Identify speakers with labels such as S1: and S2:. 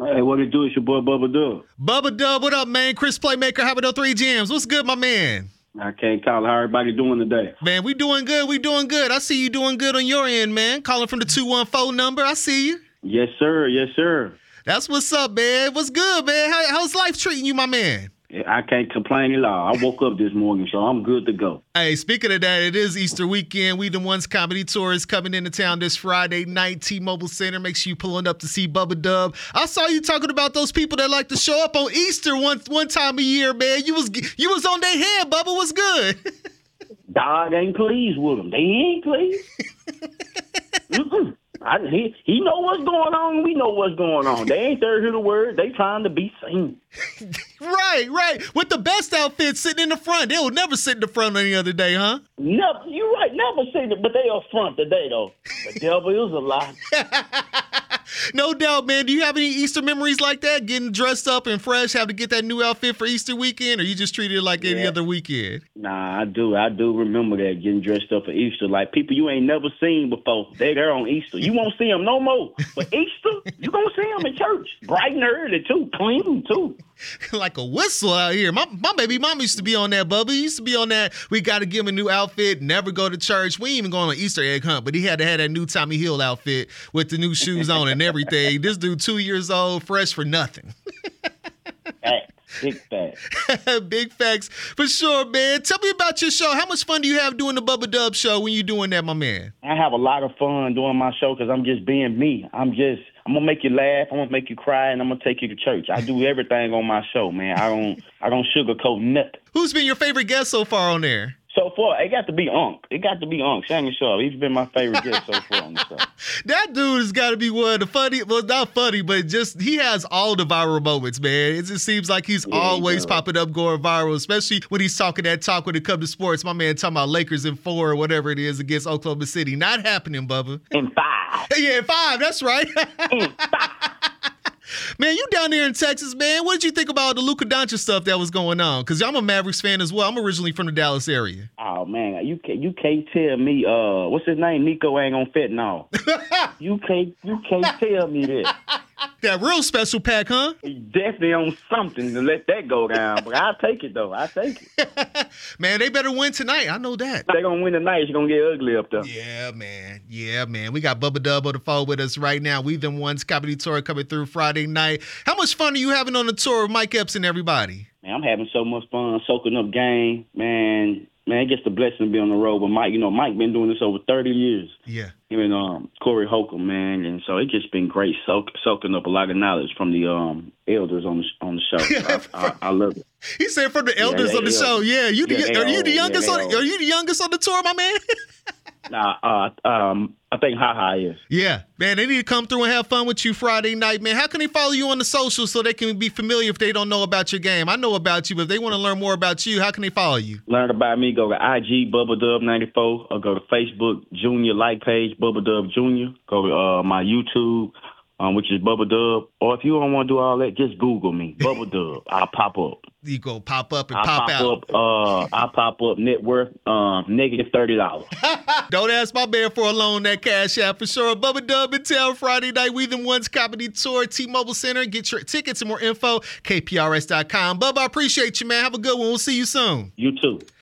S1: Hey, what it do? It's your boy Bubba Dub.
S2: Bubba Dub, what up, man? Chris Playmaker, how about 3 Jams? What's good, my man?
S1: I can't call how everybody doing today.
S2: Man, we doing good. I see you doing good on your end, man. Calling from the 214 number. I see you.
S1: Yes, sir. Yes, sir.
S2: That's what's up, man. What's good, man? How's life treating you, my man?
S1: I can't complain at all. I woke up this morning, so I'm good to go.
S2: Hey, speaking of that, it is Easter weekend. We the Ones Comedy Tour is coming into town this Friday night, T-Mobile Center. Make sure you pulling up to see Bubba Dub. I saw you talking about those people that like to show up on Easter one time a year, man. You was on their head, Bubba. What's good?
S1: Dog ain't pleased with them. They ain't pleased. He know what's going on. We know what's going on. They ain't there to hear the word. They trying to be seen.
S2: Right. With the best outfit sitting in the front. They will never sit in the front any other day, huh?
S1: Never. You're right. Never seen it, but they up front today, though. The devil is a lie.
S2: No doubt, man. Do you have any Easter memories like that? Getting dressed up and fresh, have to get that new outfit for Easter weekend, or you just treat it like any other weekend?
S1: Nah, I do remember that, getting dressed up for Easter. Like people you ain't never seen before. They there on Easter. You won't see them no more. But Easter, you gonna see them in church. Bright and early, too. Clean, too.
S2: Like a whistle out here. My baby mama used to be on that, Bubba. He used to be on that. We got to give him a new outfit, never go to church. We ain't even going on an Easter egg hunt, but he had to have that new Tommy Hill outfit with the new shoes on and everything. This dude 2 years old, fresh for nothing.
S1: Big facts.
S2: Big facts. For sure, man. Tell me about your show. How much fun do you have doing the Bubba Dub show when you doing that, my man?
S1: I have a lot of fun doing my show because I'm just being me. I'm going to make you laugh, I'm going to make you cry, and I'm going to take you to church. I do everything on my show, man. I don't sugarcoat nothing.
S2: Who's been your favorite guest so far on there?
S1: So far, it got to be Unc. Shannon Sharp. He's been my favorite guest so far on the show.
S2: That dude has got to be one of the funny, well, not funny, but just he has all the viral moments, man. It just seems like he's always popping up, going viral, especially when he's talking that talk when it comes to sports. My man talking about Lakers in 4 or whatever it is against Oklahoma City. Not happening, Bubba.
S1: In 5.
S2: Yeah, in 5. That's right.
S1: In 5.
S2: Man, you down there in Texas, man. What did you think about the Luka Doncic stuff that was going on? Because I'm a Mavericks fan as well. I'm originally from the Dallas area.
S1: Oh, man, you can't tell me, what's his name? Nico ain't on fentanyl. You can't tell me that.
S2: That real special pack, huh?
S1: He definitely on something to let that go down. But I'll take it, though. I'll take it.
S2: Man, they better win tonight. I know that.
S1: They're going to win tonight. It's going to get ugly up there.
S2: Yeah, man. We got Bubba Dub on the phone with us right now. We Them Ones Comedy Tour coming through Friday night. How much fun are you having on the tour with Mike Epps and everybody?
S1: Man, I'm having so much fun soaking up game, man. Man, it gets the blessing to be on the road with Mike. You know, Mike been doing this over 30 years.
S2: Yeah.
S1: Him and Corey Holcomb, man. And so it just been great soaking up a lot of knowledge from the elders on the show. I love it.
S2: He said from the elders on the show. Yeah. Are you the youngest on the tour, my man?
S1: Nah, I think Ha is.
S2: Yeah, man, they need to come through and have fun with you Friday night, man. How can they follow you on the socials so they can be familiar if they don't know about your game? I know about you, but if they want to learn more about you, how can they follow you?
S1: Learn about me, go to IG, Bubba Dub 94, or go to Facebook, Junior like page, Bubba Dub Junior. Go to my YouTube, which is Bubba Dub. Or if you don't want to do all that, just Google me, Bubba Dub. I'll pop up.
S2: You go pop up and pop out.
S1: I pop up net worth negative $30.
S2: Don't ask my man for a loan, that cash app for sure. Bubba Dub in town Friday night. We Them Ones Comedy Tour, T-Mobile Center. Get your tickets and more info, kprs.com. Bubba, I appreciate you, man. Have a good one. We'll see you soon.
S1: You too.